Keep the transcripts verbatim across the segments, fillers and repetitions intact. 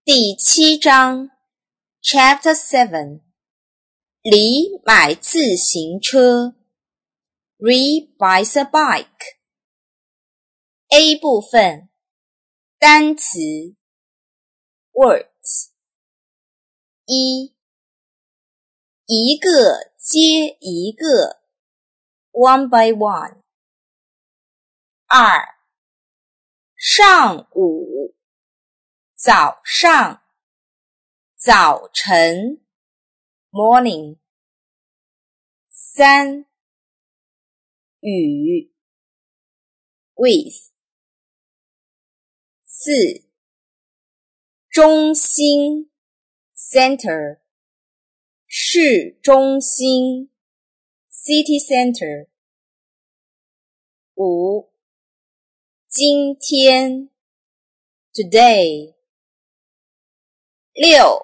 第七章 Chapter seven 李买自行车 Re buys a bike A 部分单词 Words 一一个接一个 One by one 二上午早上早晨 Morning 三与 With 四中心 Center 市中心 City Center 五今天 Today 六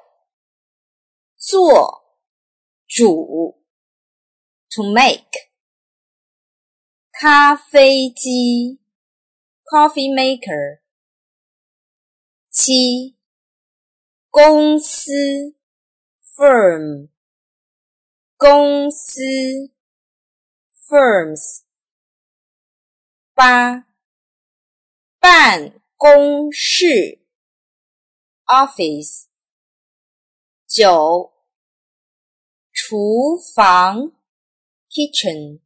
做煮 To make 咖啡机 Coffee maker 七公司 Firm 公司 Firms 八办公室 Office 九厨房 Kitchen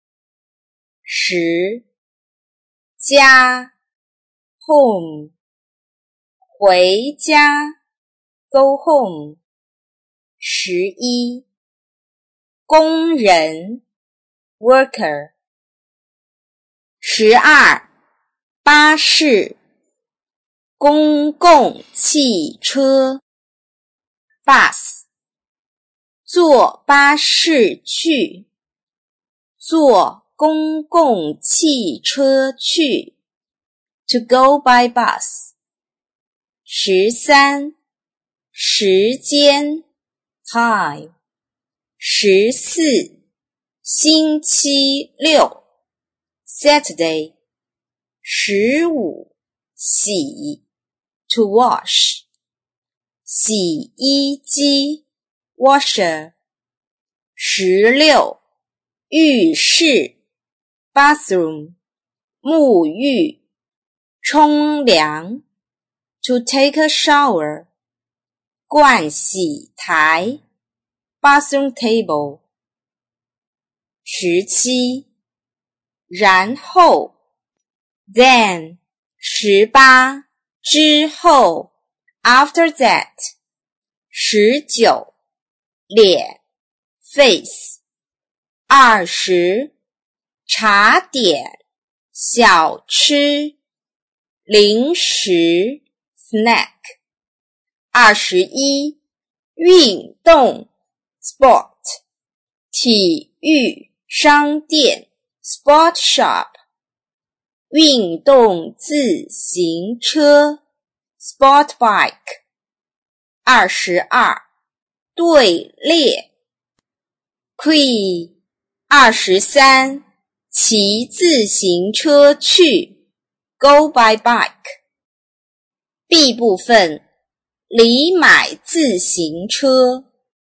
十家 Home 回家 Go home 十一工人 Worker 十二巴士公共汽车 Bus 坐巴士去坐公共汽车去 To go by bus 十三时间 Time 十四星期六 Saturday 十五洗 To wash 洗衣机 Washer 十六浴室 Bathroom 沐浴冲凉 To take a shower 盥洗台 Bathroom table 十七然后 Then 十八之后 After that 十九脸 Face 二十茶点小吃零食 Snack 二十一运动 Sport 体育商店 Sport shop 运动自行车 Sport bike 二十二队列 Qui 二十三骑自行车去 Go by bike B 部分李买自行车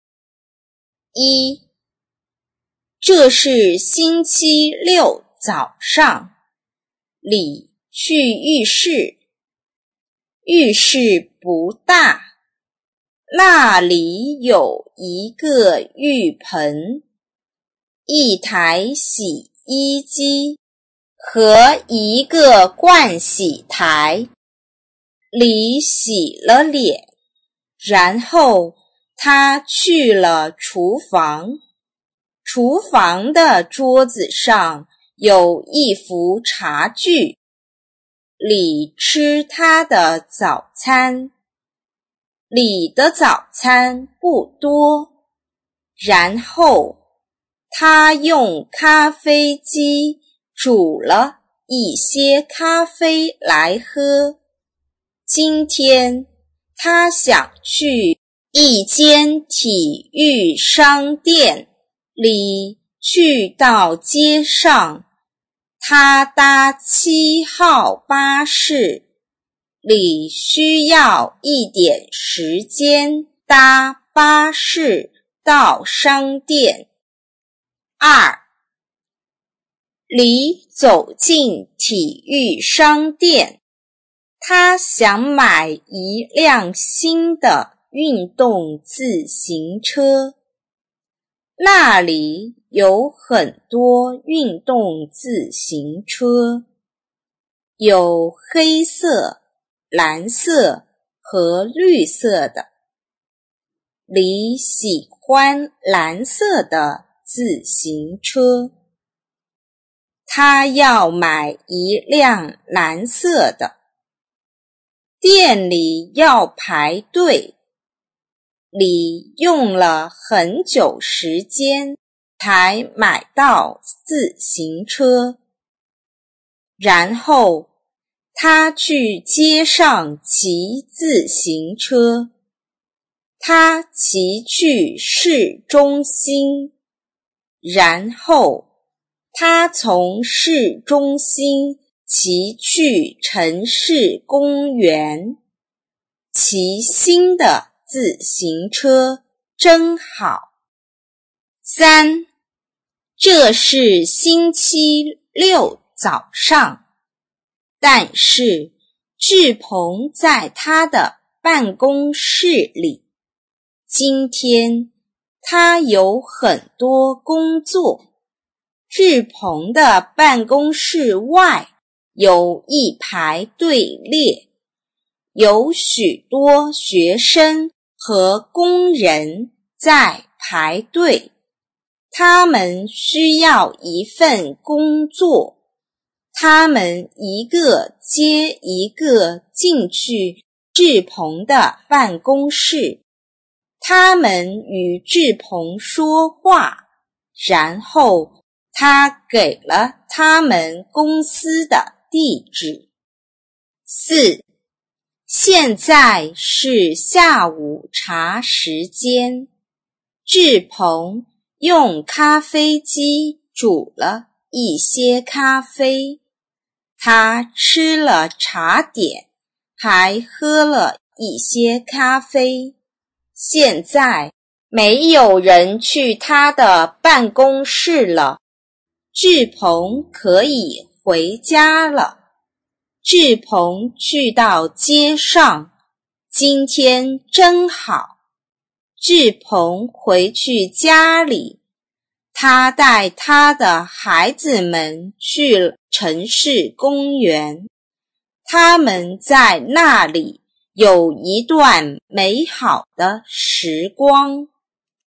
一这是星期六早上李去浴室浴室不大那里有一个浴盆一台洗衣机和一个盥洗台李洗了脸然后他去了厨房厨房的桌子上有一幅茶具李吃他的早餐李的早餐不多然后他用咖啡机煮了一些咖啡来喝今天他想去一间体育商店李去到街上他搭七号巴士李需要一点时间搭巴士到商店。二，李走进体育商店，他想买一辆新的运动自行车。那里有很多运动自行车，有黑色、蓝色和绿色的。李喜欢蓝色的自行车，他要买一辆蓝色的。店里要排队，李用了很久时间才买到自行车。然后他去街上骑自行车，他骑去市中心，然后他从市中心骑去城市公园。骑新的自行车真好。三，这是星期六早上，但是志鹏在他的办公室里。今天他有很多工作。志鹏的办公室外有一排队列，有许多学生和工人在排队，他们需要一份工作，他们一个接一个进去志鹏的办公室，他们与志鹏说话，然后他给了他们公司的地址。四，现在是下午茶时间，志鹏用咖啡机煮了一些咖啡，他吃了茶点，还喝了一些咖啡。现在没有人去他的办公室了，志鹏可以回家了。志鹏去到街上，今天真好。志鹏回去家里，他带他的孩子们去了城市公园，他们在那里有一段美好的时光。